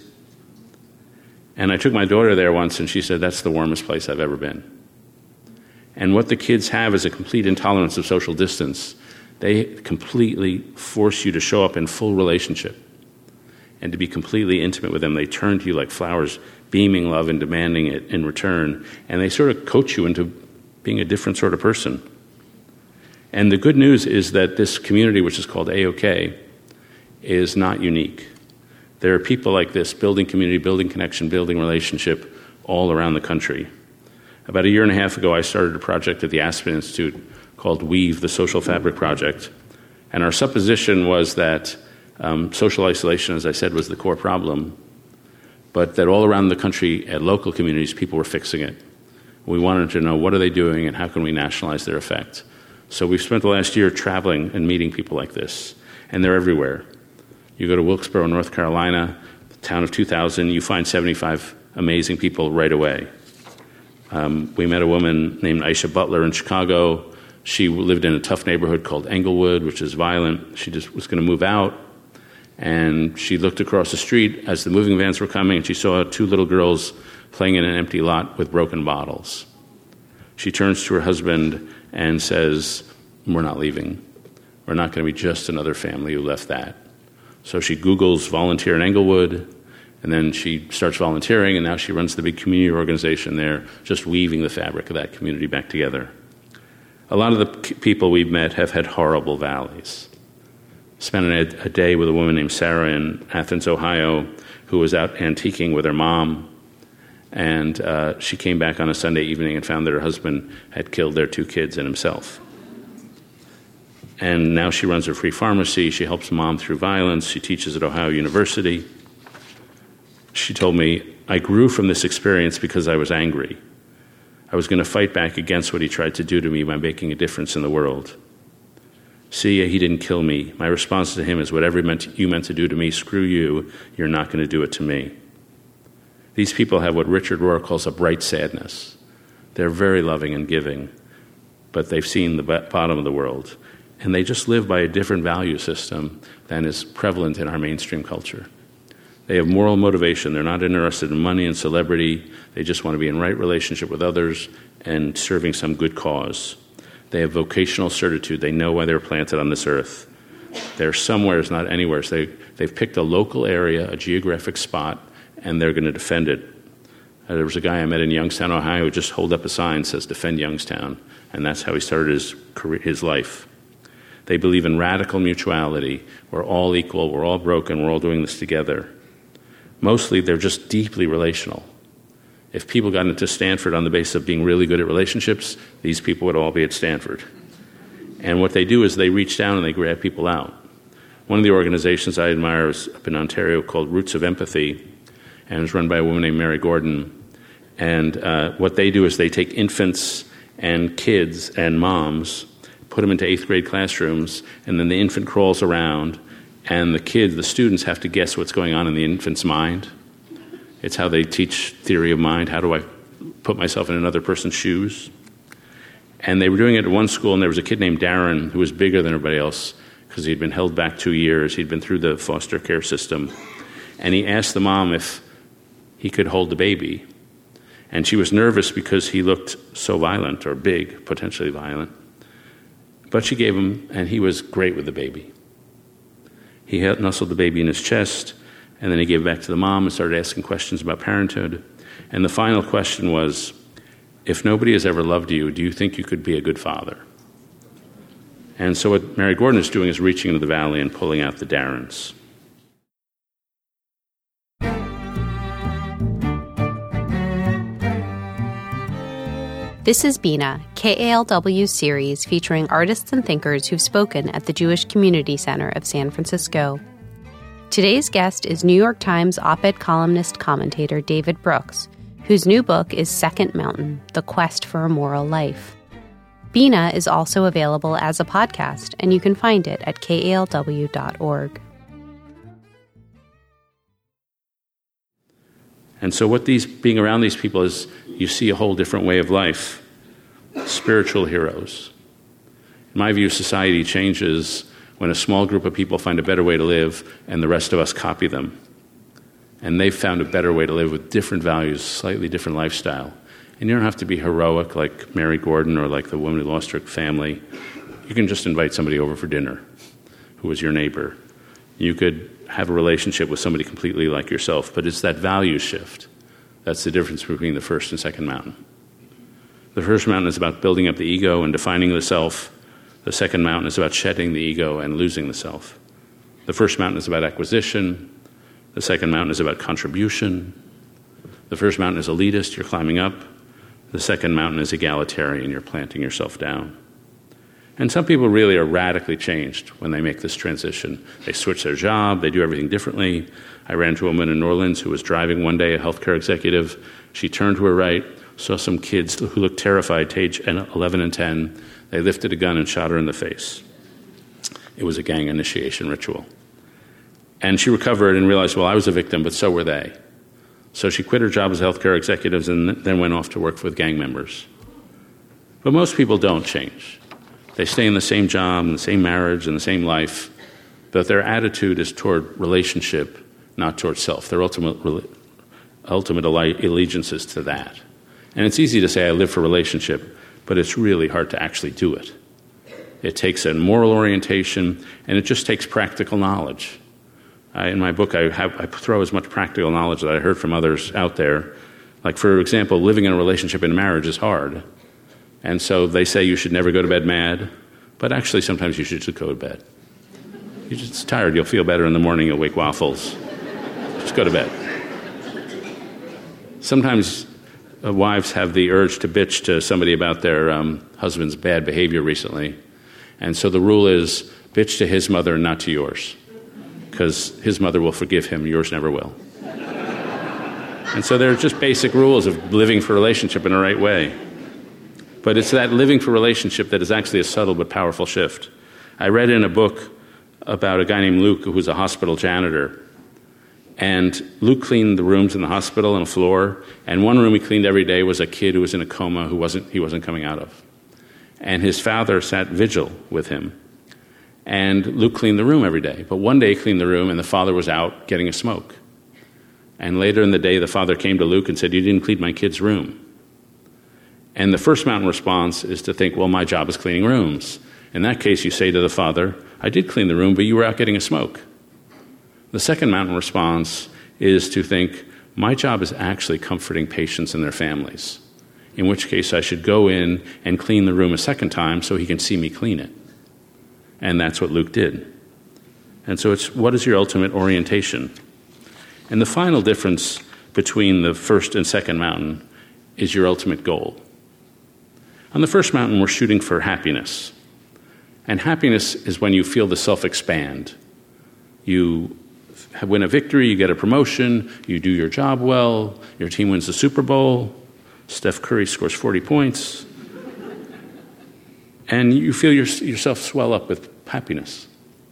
And I took my daughter there once, and she said, that's the warmest place I've ever been. And what the kids have is a complete intolerance of social distance. They completely force you to show up in full relationship and to be completely intimate with them. They turn to you like flowers, beaming love and demanding it in return. And they sort of coach you into being a different sort of person. And the good news is that this community, which is called AOK, is not unique. There are people like this building community, building connection, building relationship all around the country. About a year and a half ago, I started a project at the Aspen Institute called Weave, the Social Fabric Project. And our supposition was that social isolation, as I said, was the core problem, but that all around the country at local communities, people were fixing it. We wanted to know what are they doing and how can we nationalize their effect. So we've spent the last year traveling and meeting people like this, and they're everywhere. You go to Wilkesboro, North Carolina, the town of 2,000, you find 75 amazing people right away. We met a woman named Aisha Butler in Chicago. She lived in a tough neighborhood called Englewood, which is violent. She just was going to move out. And she looked across the street as the moving vans were coming, and she saw two little girls playing in an empty lot with broken bottles. She turns to her husband and says, we're not leaving. We're not going to be just another family who left that. So she Googles volunteer in Englewood, and then she starts volunteering, and now she runs the big community organization there, just weaving the fabric of that community back together. A lot of the people we've met have had horrible valleys. Spent a day with a woman named Sarah in Athens, Ohio, who was out antiquing with her mom. And she came back on a Sunday evening and found that her husband had killed their two kids and himself. And now she runs her free pharmacy. She helps mom through violence. She teaches at Ohio University. She told me, I grew from this experience because I was angry. I was going to fight back against what he tried to do to me by making a difference in the world. See, he didn't kill me. My response to him is, whatever you meant to do to me, screw you, you're not going to do it to me. These people have what Richard Rohr calls a bright sadness. They're very loving and giving, but they've seen the bottom of the world. And they just live by a different value system than is prevalent in our mainstream culture. They have moral motivation. They're not interested in money and celebrity. They just want to be in right relationship with others and serving some good cause. They have vocational certitude. They know why they're planted on this earth. They're somewheres, not anywheres. They've picked a local area, a geographic spot, and they're going to defend it. There was a guy I met in Youngstown, Ohio, who just held up a sign that says, "Defend Youngstown," and that's how he started his life. They believe in radical mutuality. We're all equal, we're all broken, we're all doing this together. Mostly, they're just deeply relational. If people got into Stanford on the basis of being really good at relationships, these people would all be at Stanford. And what they do is they reach down and they grab people out. One of the organizations I admire is up in Ontario called Roots of Empathy, and it's run by a woman named Mary Gordon. And what they do is they take infants and kids and moms, put them into 8th grade classrooms, and then the infant crawls around, and the students have to guess what's going on in the infant's mind. It's how they teach theory of mind. How do I put myself in another person's shoes? And they were doing it at one school, and there was a kid named Darren who was bigger than everybody else because he'd been held back 2 years. He'd been through the foster care system. And he asked the mom if he could hold the baby. And she was nervous because he looked so violent, or big, potentially violent. But she gave him, and he was great with the baby. He nestled the baby in his chest, and then he gave it back to the mom and started asking questions about parenthood. And the final question was, if nobody has ever loved you, do you think you could be a good father? And so what Mary Gordon is doing is reaching into the valley and pulling out the Darrens. This is Bina, KALW's series featuring artists and thinkers who've spoken at the Jewish Community Center of San Francisco. Today's guest is New York Times op-ed columnist commentator David Brooks, whose new book is Second Mountain: The Quest for a Moral Life. Bina is also available as a podcast, and you can find it at kalw.org. And so being around these people is, you see a whole different way of life. Spiritual heroes. In my view, society changes when a small group of people find a better way to live and the rest of us copy them. And they've found a better way to live with different values, slightly different lifestyle. And you don't have to be heroic like Mary Gordon or like the woman who lost her family. You can just invite somebody over for dinner who was your neighbor. You could have a relationship with somebody completely like yourself, but it's that value shift. That's the difference between the first and second mountain. The first mountain is about building up the ego and defining the self. The second mountain is about shedding the ego and losing the self. The first mountain is about acquisition. The second mountain is about contribution. The first mountain is elitist, you're climbing up. The second mountain is egalitarian, you're planting yourself down. And some people really are radically changed when they make this transition. They switch their job, they do everything differently. I ran into a woman in New Orleans who was driving one day, a healthcare executive. She turned to her right, saw some kids who looked terrified, age 11 and 10. They lifted a gun and shot her in the face. It was a gang initiation ritual. And she recovered and realized, well, I was a victim, but so were they. So she quit her job as a healthcare executive and then went off to work with gang members. But most people don't change. They stay in the same job, in the same marriage, in the same life, but their attitude is toward relationship, not toward self. Their ultimate allegiance is to that. And it's easy to say, I live for relationship, but it's really hard to actually do it. It takes a moral orientation, and it just takes practical knowledge. In my book, I throw as much practical knowledge that I heard from others out there. Like, for example, living in a relationship in marriage is hard. And so they say you should never go to bed mad, but actually sometimes you should just go to bed. You're just tired, you'll feel better in the morning, you'll wake waffles. Just go to bed. Sometimes wives have the urge to bitch to somebody about their husband's bad behavior recently. And so the rule is, bitch to his mother and not to yours. Because his mother will forgive him, yours never will. And so there are just basic rules of living for relationship in the right way. But it's that living for relationship that is actually a subtle but powerful shift. I read in a book about a guy named Luke who was a hospital janitor. And Luke cleaned the rooms in the hospital and a floor. And one room he cleaned every day was a kid who was in a coma he wasn't coming out of. And his father sat vigil with him. And Luke cleaned the room every day. But one day he cleaned the room and the father was out getting a smoke. And later in the day, the father came to Luke and said, you didn't clean my kid's room. And the first mountain response is to think, well, my job is cleaning rooms. In that case, you say to the father, I did clean the room, but you were out getting a smoke. The second mountain response is to think, my job is actually comforting patients and their families, in which case I should go in and clean the room a second time so he can see me clean it. And that's what Luke did. And so it's, what is your ultimate orientation? And the final difference between the first and second mountain is your ultimate goal. On the first mountain, we're shooting for happiness. And happiness is when you feel the self expand. You win a victory, you get a promotion, you do your job well, your team wins the Super Bowl, Steph Curry scores 40 points, and you feel yourself swell up with happiness.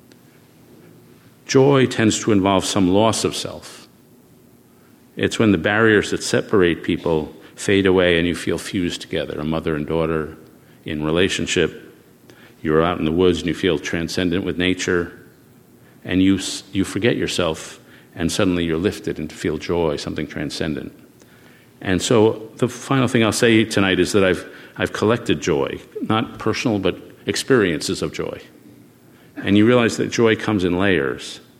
Joy tends to involve some loss of self. It's when the barriers that separate people fade away and you feel fused together, a mother and daughter in relationship. You're out in the woods and you feel transcendent with nature, and you forget yourself, and suddenly you're lifted and feel joy, something transcendent. And so the final thing I'll say tonight is that I've collected joy, not personal, but experiences of joy. And you realize that joy comes in layers.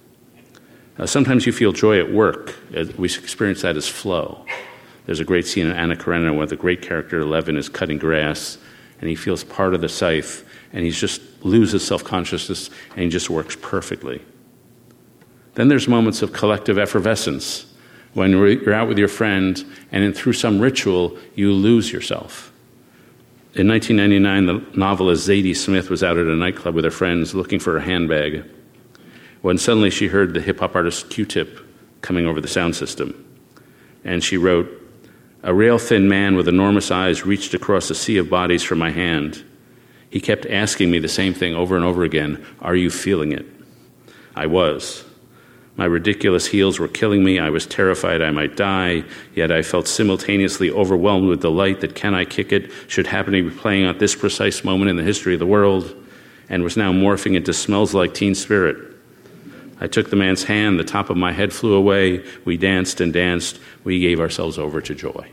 Sometimes you feel joy at work. We experience that as flow. There's a great scene in Anna Karenina where the great character Levin is cutting grass, and he feels part of the scythe, and he just loses self-consciousness, and he just works perfectly. Then there's moments of collective effervescence, when you're out with your friend, and through some ritual, you lose yourself. In 1999, the novelist Zadie Smith was out at a nightclub with her friends looking for her handbag, when suddenly she heard the hip-hop artist Q-Tip coming over the sound system. And she wrote, "A rail-thin man with enormous eyes reached across a sea of bodies for my hand. He kept asking me the same thing over and over again, 'Are you feeling it?' I was. My ridiculous heels were killing me. I was terrified I might die, yet I felt simultaneously overwhelmed with delight that Can I Kick It should happen to be playing at this precise moment in the history of the world, and was now morphing into Smells Like Teen Spirit. I took the man's hand, the top of my head flew away, we danced and danced, we gave ourselves over to joy."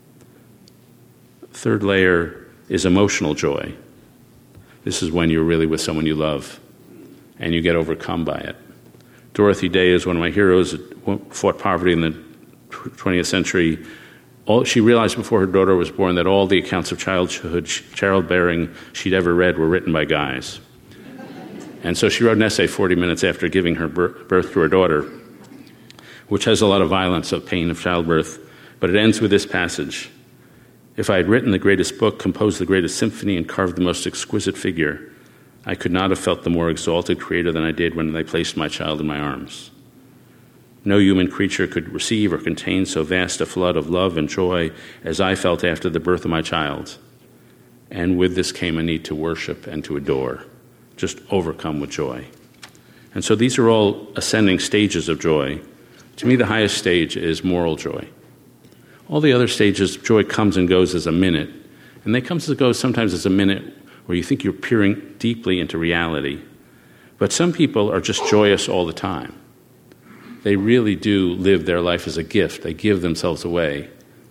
Third layer is emotional joy. This is when you're really with someone you love, and you get overcome by it. Dorothy Day is one of my heroes, fought poverty in the 20th century. She realized before her daughter was born that all the accounts of childbearing she'd ever read were written by guys. And so she wrote an essay 40 minutes after giving her birth to her daughter, which has a lot of violence of pain of childbirth, but it ends with this passage. "If I had written the greatest book, composed the greatest symphony, and carved the most exquisite figure, I could not have felt the more exalted creator than I did when they placed my child in my arms. No human creature could receive or contain so vast a flood of love and joy as I felt after the birth of my child. And with this came a need to worship and to adore, just overcome with joy." And so these are all ascending stages of joy. To me, the highest stage is moral joy. All the other stages, joy comes and goes as a minute, and they come and go sometimes as a minute where you think you're peering deeply into reality. But some people are just joyous all the time. They really do live their life as a gift. They give themselves away.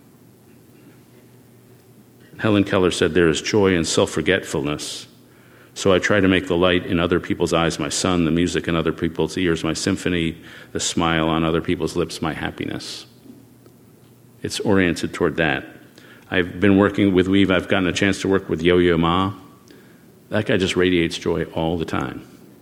Helen Keller said, "There is joy in self-forgetfulness. So I try to make the light in other people's eyes my sun, the music in other people's ears my symphony, the smile on other people's lips my happiness." It's oriented toward that. I've been working with Weave. I've gotten a chance to work with Yo-Yo Ma. That guy just radiates joy all the time.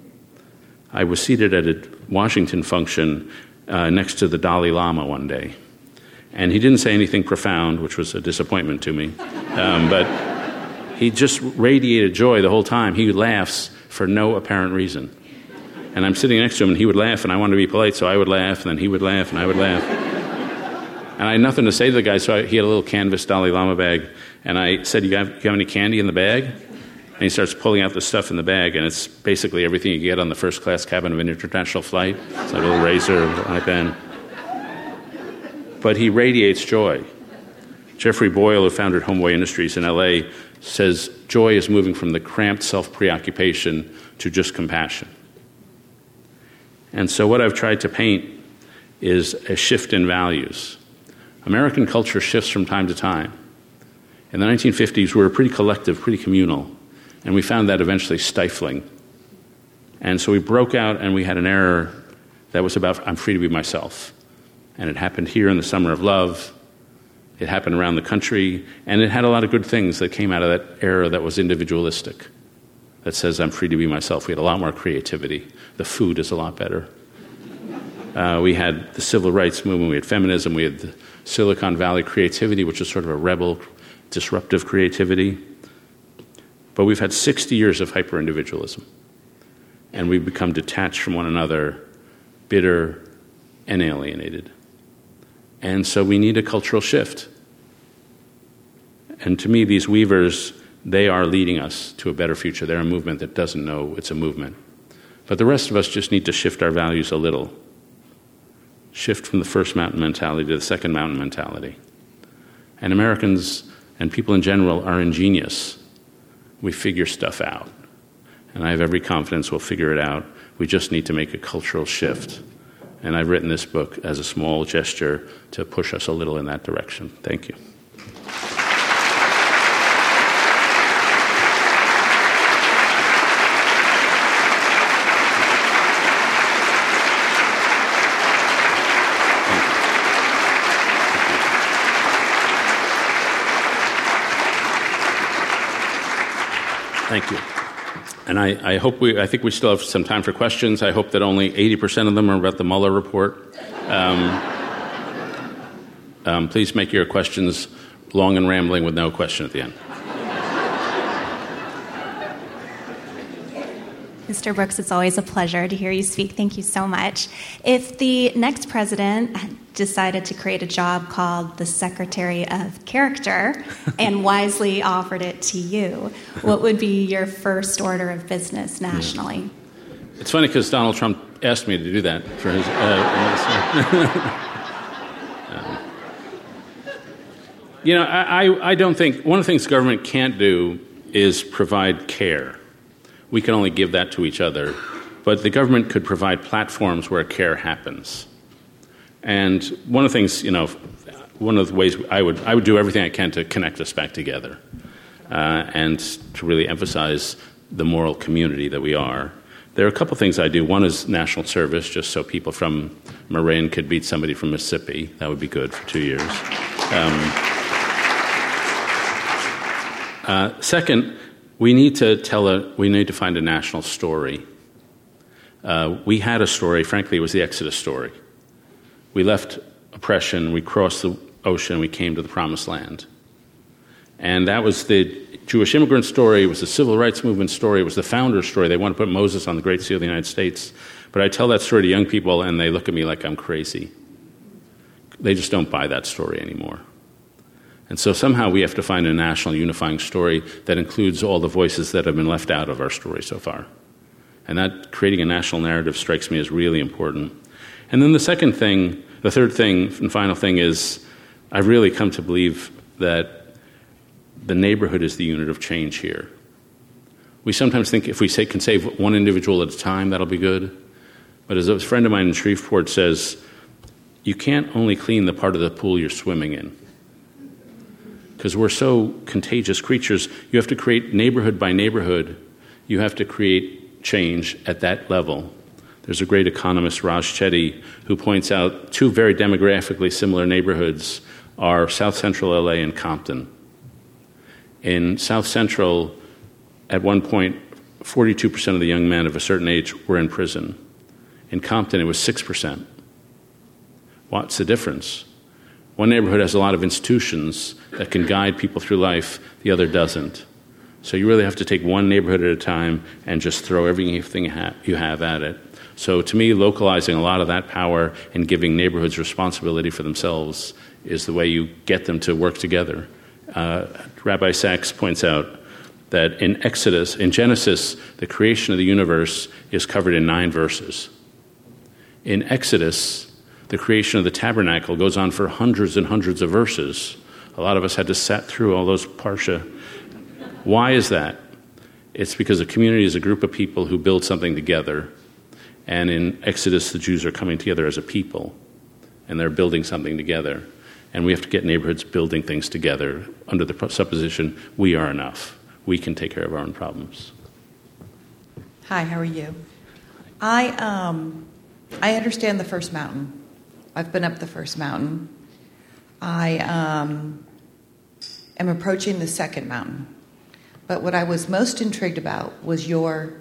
I was seated at a Washington function next to the Dalai Lama one day, and he didn't say anything profound, which was a disappointment to me, but he just radiated joy the whole time. He laughs for no apparent reason. And I'm sitting next to him, and he would laugh, and I wanted to be polite, so I would laugh, and then he would laugh, and I would laugh. And I had nothing to say to the guy, so he had a little canvas Dalai Lama bag, and I said, you have any candy in the bag? And he starts pulling out the stuff in the bag, and it's basically everything you get on the first-class cabin of an international flight. It's like a little razor, a little iPad. But he radiates joy. Jeffrey Boyle, who founded Homeboy Industries in L.A., says joy is moving from the cramped self-preoccupation to just compassion. And so what I've tried to paint is a shift in values. American culture shifts from time to time. In the 1950s, we were pretty collective, pretty communal, and we found that eventually stifling. And so we broke out, and we had an era that was about, I'm free to be myself. And it happened here in the Summer of Love. It happened around the country, and it had a lot of good things that came out of that era that was individualistic, that says I'm free to be myself. We had a lot more creativity. The food is a lot better. We had the civil rights movement. We had feminism. We had the Silicon Valley creativity, which is sort of a rebel, disruptive creativity. But we've had 60 years of hyper-individualism, and we've become detached from one another, bitter and alienated. And so we need a cultural shift. And to me, these weavers, they are leading us to a better future. They're a movement that doesn't know it's a movement. But the rest of us just need to shift our values a little. Shift from the first mountain mentality to the second mountain mentality. And Americans and people in general are ingenious. We figure stuff out. And I have every confidence we'll figure it out. We just need to make a cultural shift. And I've written this book as a small gesture to push us a little in that direction. Thank you. Thank you. And I think we still have some time for questions. I hope that only 80% of them are about the Mueller report. Please make your questions long and rambling with no question at the end. Mr. Brooks, it's always a pleasure to hear you speak. Thank you so much. If the next president decided to create a job called the Secretary of Character and wisely offered it to you, what would be your first order of business nationally? It's funny because Donald Trump asked me to do that for his... I don't think... One of the things government can't do is provide care. We can only give that to each other. But the government could provide platforms where care happens. And one of the things, one of the ways I would do everything I can to connect us back together and to really emphasize the moral community that we are. There are a couple things I do. One is national service, just so people from Marin could beat somebody from Mississippi. That would be good for 2 years. Second, we need to find a national story. We had a story. Frankly, it was the Exodus story. We left oppression, we crossed the ocean, we came to the Promised Land. And that was the Jewish immigrant story, it was the civil rights movement story, it was the founder's story. They want to put Moses on the Great Seal of the United States. But I tell that story to young people, and they look at me like I'm crazy. They just don't buy that story anymore. And so somehow we have to find a national unifying story that includes all the voices that have been left out of our story so far. And that creating a national narrative strikes me as really important. And then the third thing and final thing is I've really come to believe that the neighborhood is the unit of change here. We sometimes think if we can save one individual at a time, that'll be good. But as a friend of mine in Shreveport says, you can't only clean the part of the pool you're swimming in. Because we're so contagious creatures, you have to create neighborhood by neighborhood. You have to create change at that level. There's a great economist, Raj Chetty, who points out two very demographically similar neighborhoods are South Central LA and Compton. In South Central, at one point, 42% of the young men of a certain age were in prison. In Compton, it was 6%. What's the difference? One neighborhood has a lot of institutions that can guide people through life, the other doesn't. So you really have to take one neighborhood at a time and just throw everything you have at it. So to me, localizing a lot of that power and giving neighborhoods responsibility for themselves is the way you get them to work together. Rabbi Sachs points out that in Genesis, the creation of the universe is covered in 9 verses. In Exodus, the creation of the tabernacle goes on for hundreds and hundreds of verses. A lot of us had to sat through all those parsha. Why is that? It's because a community is a group of people who build something together. And in Exodus, the Jews are coming together as a people, and they're building something together. And we have to get neighborhoods building things together under the supposition we are enough. We can take care of our own problems. Hi, how are you? I understand the first mountain. I've been up the first mountain. I am approaching the second mountain. But what I was most intrigued about was your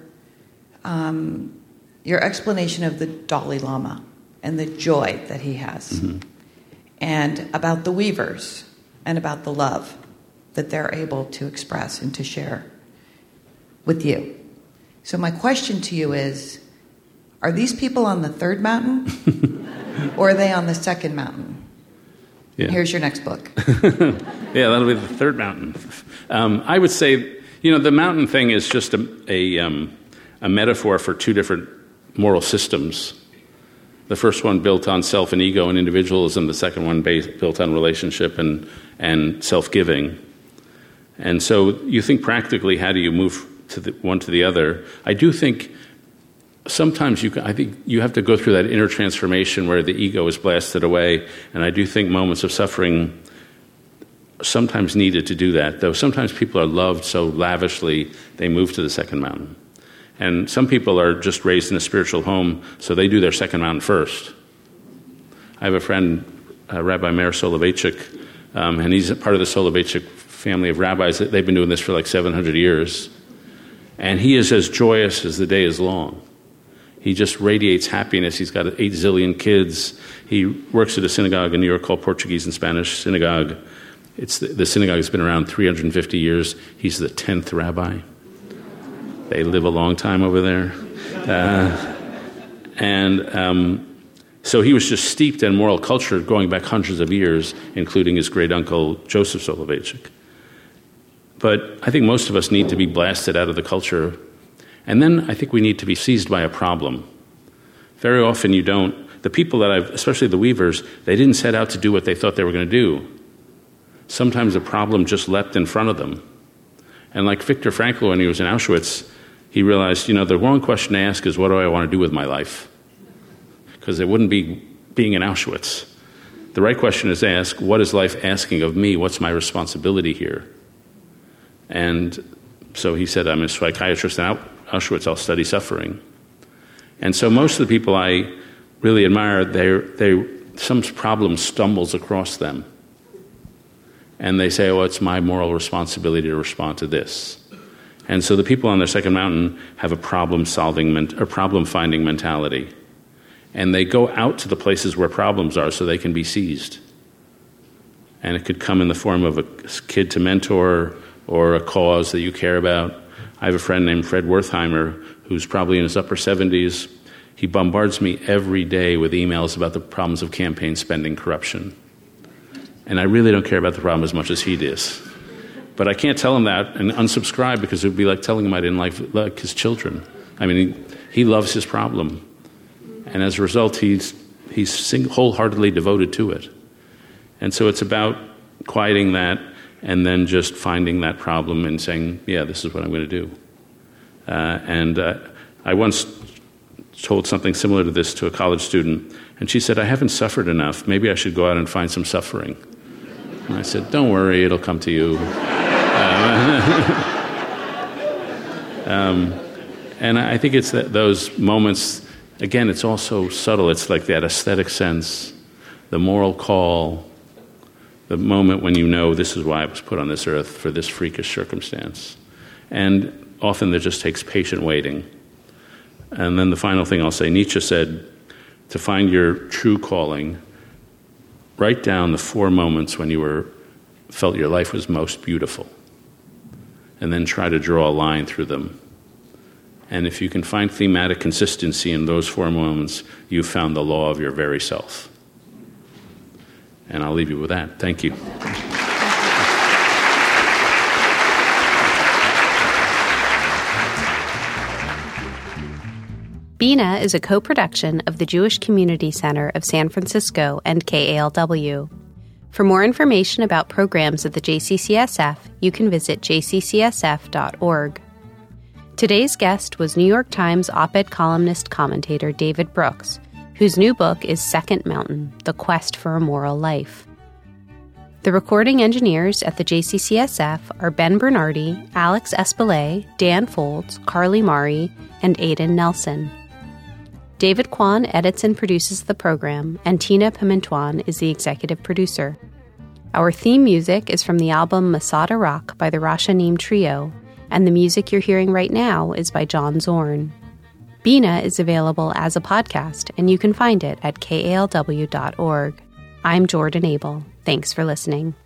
explanation of the Dalai Lama and the joy that he has, mm-hmm. and about the weavers and about the love that they're able to express and to share with you. So my question to you is, are these people on the third mountain or are they on the second mountain? Yeah. Here's your next book. Yeah, that'll be the third mountain. I would say, the mountain thing is just a metaphor for two different moral systems. The first one built on self and ego and individualism, the second one built on relationship and self-giving. And so you think practically, how do you move one to the other? I do think sometimes I think you have to go through that inner transformation where the ego is blasted away, and I do think moments of suffering sometimes needed to do that, though sometimes people are loved so lavishly they move to the second mountain. And some people are just raised in a spiritual home, so they do their second mountain first. I have a friend, Rabbi Meir Soloveitchik, and he's part of the Soloveitchik family of rabbis. They've been doing this for like 700 years. And he is as joyous as the day is long. He just radiates happiness. He's got 8 zillion kids. He works at a synagogue in New York called Portuguese and Spanish Synagogue. The synagogue has been around 350 years. He's the 10th rabbi. They live a long time over there. So he was just steeped in moral culture going back hundreds of years, including his great-uncle Joseph Soloveitchik. But I think most of us need to be blasted out of the culture. And then I think we need to be seized by a problem. Very often you don't. The people that especially the weavers, they didn't set out to do what they thought they were going to do. Sometimes a problem just leapt in front of them. And like Viktor Frankl, when he was in Auschwitz, he realized, the wrong question to ask is, what do I want to do with my life? Because it wouldn't be being in Auschwitz. The right question is to ask, what is life asking of me? What's my responsibility here? And so he said, I'm a psychiatrist in Auschwitz, I'll study suffering. And so most of the people I really admire, some problem stumbles across them. And they say, it's my moral responsibility to respond to this. And so the people on their second mountain have a problem-finding mentality. And they go out to the places where problems are so they can be seized. And it could come in the form of a kid to mentor or a cause that you care about. I have a friend named Fred Wertheimer who's probably in his upper 70s. He bombards me every day with emails about the problems of campaign spending, corruption. And I really don't care about the problem as much as he does. But I can't tell him that and unsubscribe because it would be like telling him I didn't like his children. I mean, he loves his problem. And as a result, he's wholeheartedly devoted to it. And so it's about quieting that and then just finding that problem and saying, yeah, this is what I'm going to do. I once told something similar to this to a college student, and she said, I haven't suffered enough. Maybe I should go out and find some suffering. And I said, don't worry, it'll come to you. And I think it's those moments, again, it's all so subtle. It's like that aesthetic sense, the moral call, the moment when you know this is why I was put on this earth for this freakish circumstance. And often there just takes patient waiting. And then the final thing I'll say, Nietzsche said, to find your true calling, write down the 4 moments when you felt your life was most beautiful. And then try to draw a line through them. And if you can find thematic consistency in those 4 moments, you've found the law of your very self. And I'll leave you with that. Thank you. Bina is a co-production of the Jewish Community Center of San Francisco and KALW. For more information about programs at the JCCSF, you can visit jccsf.org. Today's guest was New York Times op-ed columnist commentator David Brooks, whose new book is Second Mountain: The Quest for a Moral Life. The recording engineers at the JCCSF are Ben Bernardi, Alex Espelay, Dan Folds, Carly Mari, and Aidan Nelson. David Kwan edits and produces the program, and Tina Pimentuan is the executive producer. Our theme music is from the album Masada Rock by the Rashanim Trio, and the music you're hearing right now is by John Zorn. Bina is available as a podcast, and you can find it at kalw.org. I'm Jordan Abel. Thanks for listening.